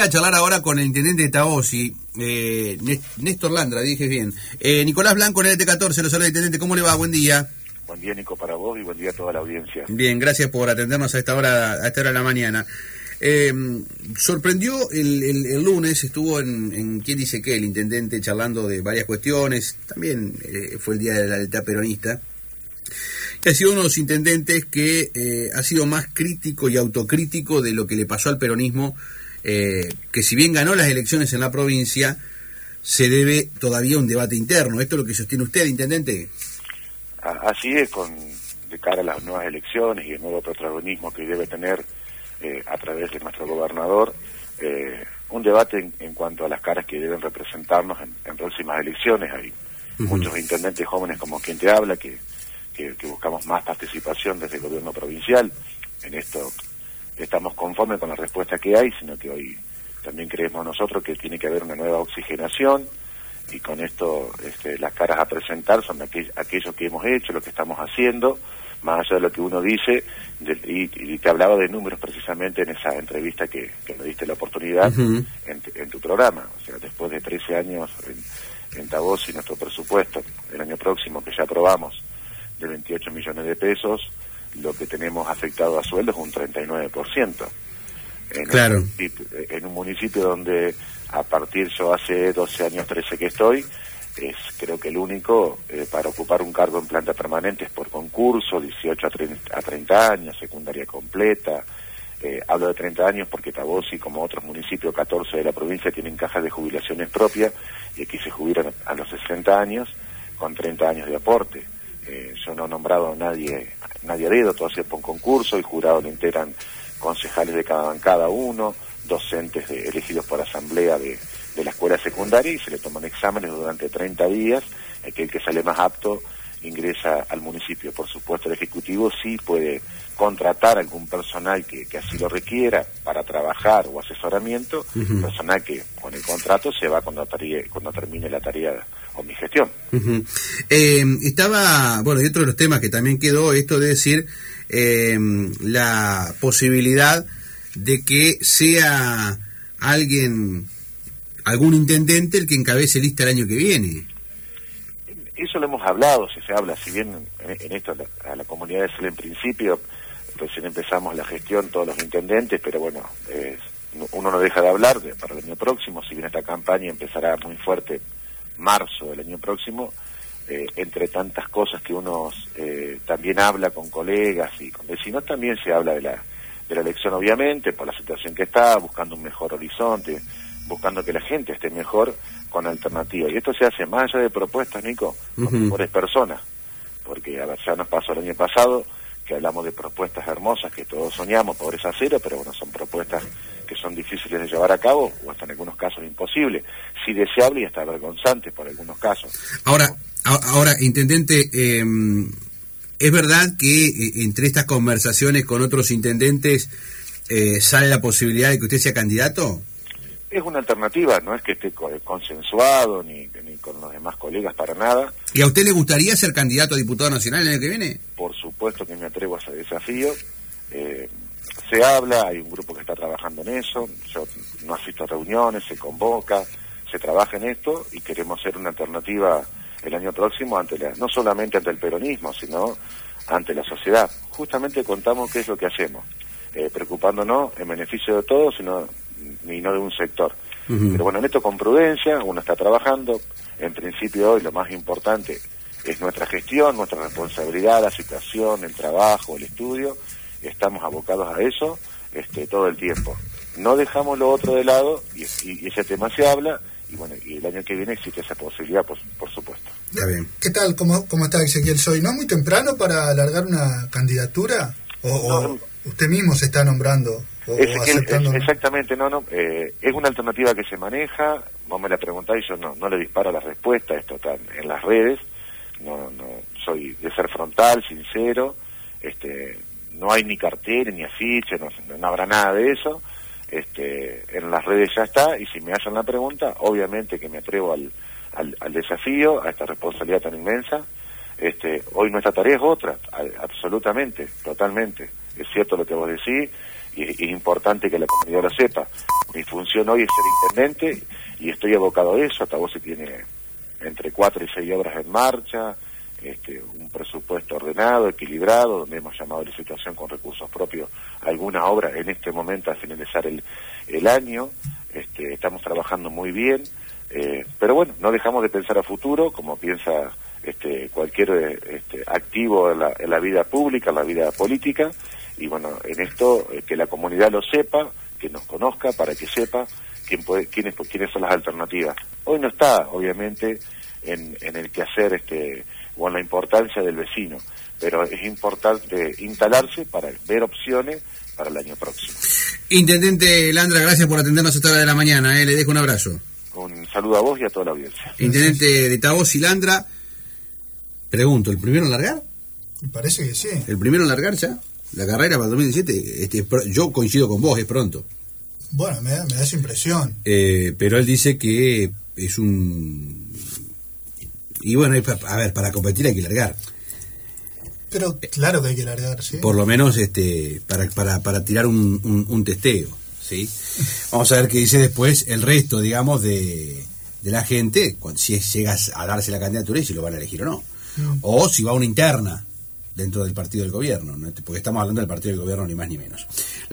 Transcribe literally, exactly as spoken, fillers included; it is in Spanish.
a charlar ahora con el intendente de Tabosi, eh, Néstor Landra, dije bien. Eh, Nicolás Blanco, en el L T catorce, lo saluda el intendente. ¿Cómo le va? Buen día. Buen día, Nico, para vos y buen día a toda la audiencia. Bien, gracias por atendernos a esta hora, a esta hora de la mañana. Eh, sorprendió el, el, el lunes, estuvo en, en ¿Quién dice qué? El intendente charlando de varias cuestiones. También eh, fue el día de la lealtad peronista. Ha sido uno de los intendentes que eh, ha sido más crítico y autocrítico de lo que le pasó al peronismo, eh, que si bien ganó las elecciones en la provincia, se debe todavía a un debate interno. ¿Esto es lo que sostiene usted, intendente? Así es, con de cara a las nuevas elecciones y el nuevo protagonismo que debe tener eh, a través de nuestro gobernador, eh, un debate en, en cuanto a las caras que deben representarnos en, en próximas elecciones. Hay uh-huh. muchos intendentes jóvenes como quien te habla que Que, que buscamos más participación desde el gobierno provincial. En esto estamos conformes con la respuesta que hay, sino que hoy también creemos nosotros que tiene que haber una nueva oxigenación, y con esto este, las caras a presentar son aquel, aquello que hemos hecho, lo que estamos haciendo, más allá de lo que uno dice, de, y, y te hablaba de números precisamente en esa entrevista que, que me diste la oportunidad uh-huh. en, en tu programa. O sea, después de trece años en, en Tabosi, nuestro presupuesto el año próximo, que ya aprobamos, de veintiocho millones de pesos, lo que tenemos afectado a sueldos es un treinta y nueve por ciento. En claro. Un, en un municipio donde a partir yo hace doce años, trece que estoy, es creo que el único eh, para ocupar un cargo en planta permanente es por concurso, dieciocho a treinta años, secundaria completa. Eh, hablo de treinta años porque Tabosi, como otros municipios, catorce de la provincia, tienen cajas de jubilaciones propias, y aquí se jubilan a los sesenta años con treinta años de aporte. Eh, yo no he nombrado a nadie, nadie a dedo, todo se por concurso, el jurado lo integran concejales de cada bancada uno, docentes de, elegidos por asamblea de, de la escuela secundaria, y se le toman exámenes durante treinta días, aquel que sale más apto ingresa al municipio. Por supuesto, el Ejecutivo sí puede contratar algún personal que, que así lo requiera para trabajar o asesoramiento, uh-huh. personal que con el contrato se va cuando, tarea, cuando termine la tarea o mi gestión. Uh-huh. Eh, estaba, bueno, y otro de los temas que también quedó, esto de decir, eh, la posibilidad de que sea alguien, algún intendente el que encabece lista el año que viene. Eso lo hemos hablado, si se habla, si bien en, en esto a la, a la comunidad es en principio, recién empezamos la gestión todos los intendentes, pero bueno, eh, uno no deja de hablar de, para el año próximo, si bien esta campaña empezará muy fuerte marzo del año próximo, eh, entre tantas cosas que uno eh, también habla con colegas y con vecinos, también se habla de la, de la elección, obviamente, por la situación que está, buscando un mejor horizonte, buscando que la gente esté mejor con alternativas. Y esto se hace más allá de propuestas, Nico, con uh-huh. mejores personas, porque a ver, ya nos pasó el año pasado que hablamos de propuestas hermosas que todos soñamos, pobreza cero, pero bueno, son propuestas que son difíciles de llevar a cabo, o hasta en algunos casos imposibles, sí deseable y hasta vergonzante por algunos casos. Ahora, a- ahora intendente, eh, ¿es verdad que eh, entre estas conversaciones con otros intendentes eh, sale la posibilidad de que usted sea candidato? Es una alternativa, no es que esté consensuado ni, ni con los demás colegas para nada. ¿Y a usted le gustaría ser candidato a diputado nacional el año que viene? Por supuesto que me atrevo a ese desafío. Eh, se habla, hay un grupo que está trabajando en eso, yo no asisto a reuniones, se convoca, se trabaja en esto, y queremos ser una alternativa el año próximo ante la, no solamente ante el peronismo, sino ante la sociedad. Justamente contamos qué es lo que hacemos, eh, preocupándonos en beneficio de todos, sino ni no de un sector. Uh-huh. Pero bueno, en esto con prudencia, uno está trabajando. En principio hoy lo más importante es nuestra gestión, nuestra responsabilidad, la situación, el trabajo, el estudio. Estamos abocados a eso este, todo el tiempo. No dejamos lo otro de lado, y, y, y ese tema se habla, y bueno, y el año que viene existe esa posibilidad, por, por supuesto. Ya bien. ¿Qué tal? ¿Cómo, cómo está Ezequiel Soy? ¿No es muy temprano para alargar una candidatura? ¿O, no, o usted mismo se está nombrando? Ezequiel, es, exactamente, no, no, eh, es una alternativa que se maneja, vos me la preguntáis, yo no, no le disparo la respuesta, esto está en las redes, no, no, soy de ser frontal, sincero, este, no hay ni cartel, ni afiche, no, no habrá nada de eso, este, en las redes ya está, y si me hacen la pregunta, obviamente que me atrevo al, al, al desafío, a esta responsabilidad tan inmensa. Este, hoy nuestra tarea es otra, absolutamente, totalmente, es cierto lo que vos decís, y es importante que la comunidad lo sepa. mi función hoy es ser intendente y estoy abocado a eso. Altavoce tiene entre cuatro y seis obras en marcha, este, un presupuesto ordenado, equilibrado, donde hemos llamado a licitación con recursos propios alguna obra en este momento a finalizar el, el año. Este, estamos trabajando muy bien, eh, pero bueno, no dejamos de pensar a futuro, como piensa este, cualquier este, activo en la, en la vida pública, en la vida política, y bueno, en esto eh, que la comunidad lo sepa, que nos conozca, para que sepa quién puede, quiénes, quiénes son las alternativas. Hoy no está, obviamente, en, en el quehacer este, o en la importancia del vecino, pero es importante instalarse para ver opciones para el año próximo. Intendente Landra, gracias por atendernos a esta hora de la mañana, ¿eh? Le dejo un abrazo. Un saludo a vos y a toda la audiencia. Intendente de Taos y Landra, pregunto, ¿el primero en largar? Me parece que sí. ¿El primero en largar ya? La carrera para el dos mil diecisiete, este, yo coincido con vos, es pronto. Bueno, me da, me da esa impresión. Eh, pero él dice que es un... Y bueno, a ver, para competir hay que largar. Pero claro que hay que largar, ¿sí? Por lo menos este para para, para tirar un, un, un testeo, ¿sí? Vamos a ver qué dice después el resto, digamos, de, de la gente, cuando, si llegas a darse la candidatura y si lo van a elegir o no. Mm. O si va a una interna dentro del partido del gobierno, ¿no? Porque estamos hablando del partido del gobierno ni más ni menos.